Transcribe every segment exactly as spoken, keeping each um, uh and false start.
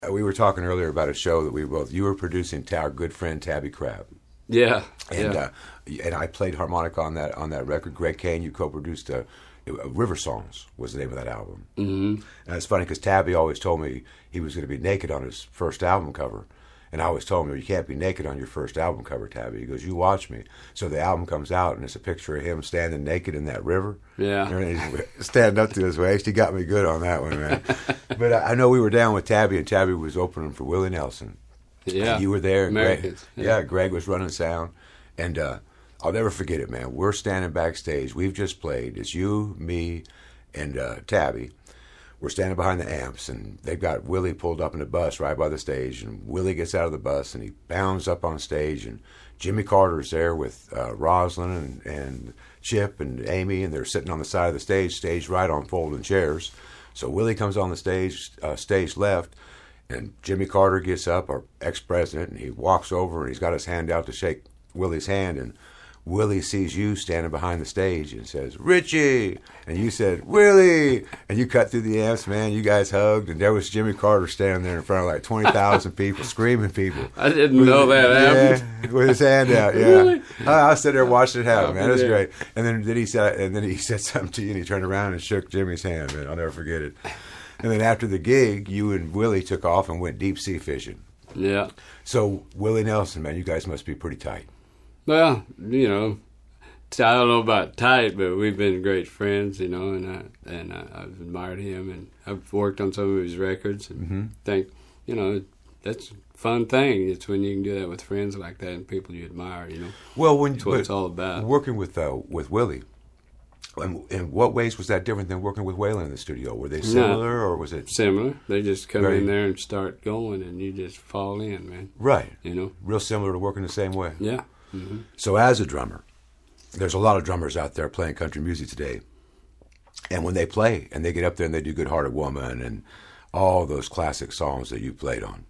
Uh, We were talking earlier about a show that we both, you were producing to our good friend Tabby Crab. Yeah, And yeah. uh, and I played harmonica on that on that record. Greg Kane, you co-produced uh, uh, River Songs was the name of that album. Mm-hmm. And it's funny because Tabby always told me he was going to be naked on his first album cover. And I always told him, you can't be naked on your first album cover, Tabby. He goes, you watch me. So the album comes out, and it's a picture of him standing naked in that river. Yeah. And he's standing up to his waist. He got me good on that one, man. But I I know we were down with Tabby, and Tabby was opening for Willie Nelson. Yeah. And you were there. And Greg, Americans. yeah. Yeah. Greg was running sound. And uh, I'll never forget it, man. We're standing backstage. We've just played. It's you, me, and uh, Tabby. We're standing behind the amps, and they've got Willie pulled up in a bus right by the stage. And Willie gets out of the bus, and he bounds up on stage. And Jimmy Carter's there with uh, Rosalind and, and Chip and Amy, and they're sitting on the side of the stage, stage right on folding chairs. So Willie comes on the stage, uh, stage left, and Jimmy Carter gets up, our ex-president, and he walks over, and he's got his hand out to shake Willie's hand, and Willie sees you standing behind the stage and says, Richie! And you said, Willie! And you cut through the amps, man. You guys hugged, and there was Jimmy Carter standing there in front of like twenty thousand people, screaming people. I didn't know that happened. Yeah, with his hand out, yeah. Really? I, I was sitting there watching it happen, man. It was Yeah. great. And then, then he said, and then he said something to you, and he turned around and shook Jimmy's hand, man. I'll never forget it. And then after the gig, you and Willie took off and went deep sea fishing. Yeah. So Willie Nelson, man, you guys must be pretty tight. Well, you know, I don't know about tight, but we've been great friends, you know, and I and I, I've admired him, and I've worked on some of his records, and Mm-hmm. think, you know, that's a fun thing. It's when you can do that with friends like that and people you admire, you know. Well, when That's what it's all about. working with uh, with Willie, in, in what ways was that different than working with Waylon in the studio? Were they similar, or was it Similar. They just come Very- in there and start going, and you just fall in, man. right? You know. Real similar to working the same way. Yeah. Mm-hmm. So as a drummer, there's a lot of drummers out there playing country music today. And when they play and they get up there and they do Good Hearted Woman and all those classic songs that you played on,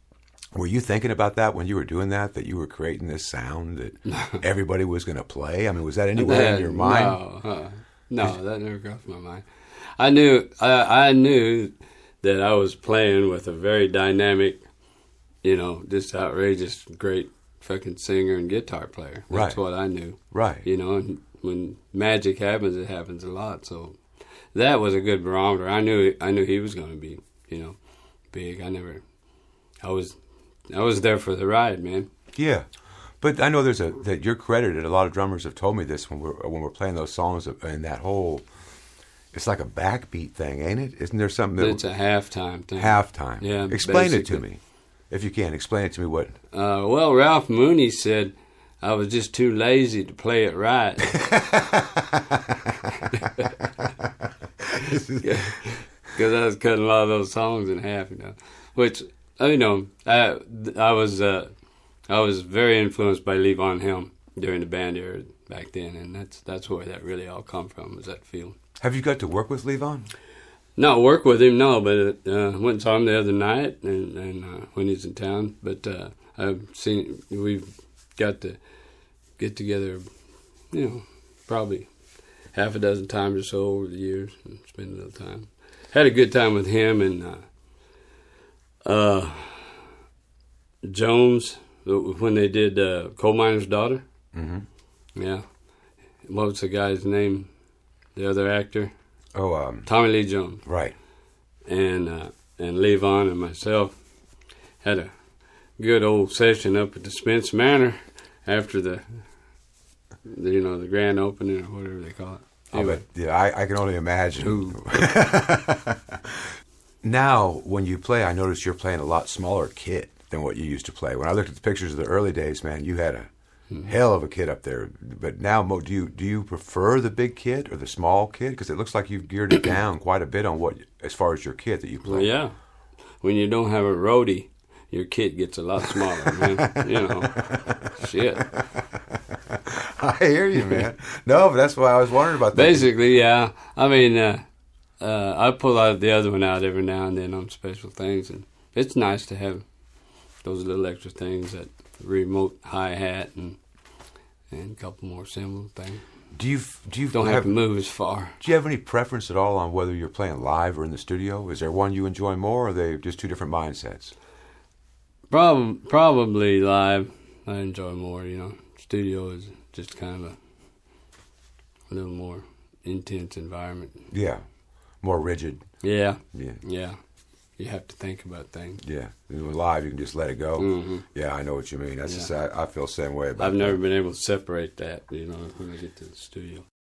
were you thinking about that when you were doing that, that you were creating this sound that everybody was going to play? I mean, was that anywhere in your mind? No, uh, no, that never crossed my mind. I knew, I, I knew that I was playing with a very dynamic, you know, just outrageous, great fucking singer and guitar player. That's Right. what I knew. Right. You know, and when magic happens, it happens a lot. So that was a good barometer. I knew, I knew he was going to be, you know, big. I never, I was, I was there for the ride, man. Yeah. But I know there's a, that you're credited, a lot of drummers have told me this when we're, when we're playing those songs and that whole, it's like a backbeat thing, ain't it? Isn't there something that... It's a halftime thing. Halftime. Yeah, Explain it to basically. me, if you can. Explain it to me what... Uh, well, Ralph Mooney said I was just too lazy to play it right. Because I was cutting a lot of those songs in half, you know. Which, uh, you know, I I was uh, I was very influenced by Levon Helm during the band era back then, and that's that's where that really all come from, was that feeling. Have you got to work with Levon? Not work with him, no, but uh, went and saw him the other night, and, and uh, when he's in town. But uh, I've seen, we've got to get together, you know, probably half a dozen times or so over the years and spend a little time. Had a good time with him and uh, uh, Jones when they did uh, Coal Miner's Daughter. Mm-hmm. Yeah. What was the guy's name? The other actor? Oh, um... Tommy Lee Jones. Right. And uh, and Levon and myself had a good old session up at the Spence Manor after the, the you know, the grand opening or whatever they call it. Anyway. Bet, yeah, I, I can only imagine. Now, when you play, I notice you're playing a lot smaller kit than what you used to play. When I looked at the pictures of the early days, man, you had a mm-hmm. hell of a kit up there. But now, do you do you prefer the big kit or the small kit? Because it looks like you've geared it down quite a bit on what, as far as your kit that you play. Well, yeah. When you don't have a roadie, your kit gets a lot smaller, man. You know, shit. I hear you, man. No, but that's why I was wondering about that. Basically, yeah. I mean, uh, uh, I pull out the other one out every now and then on special things, and it's nice to have those little extra things, that remote hi-hat and and a couple more cymbal things. Do you do you Don't have, have to move as far. Do you have any preference at all on whether you're playing live or in the studio? Is there one you enjoy more, or are they just two different mindsets? Prob- probably live. I enjoy more. You know, studio is just kind of a, a little more intense environment. Yeah, more rigid. Yeah, yeah, yeah. You have to think about things. Yeah, and live you can just let it go. Mm-hmm. Yeah, I know what you mean. That's yeah. just, I, I feel the same way about I've that. never been able to separate that. You know, when I get to the studio.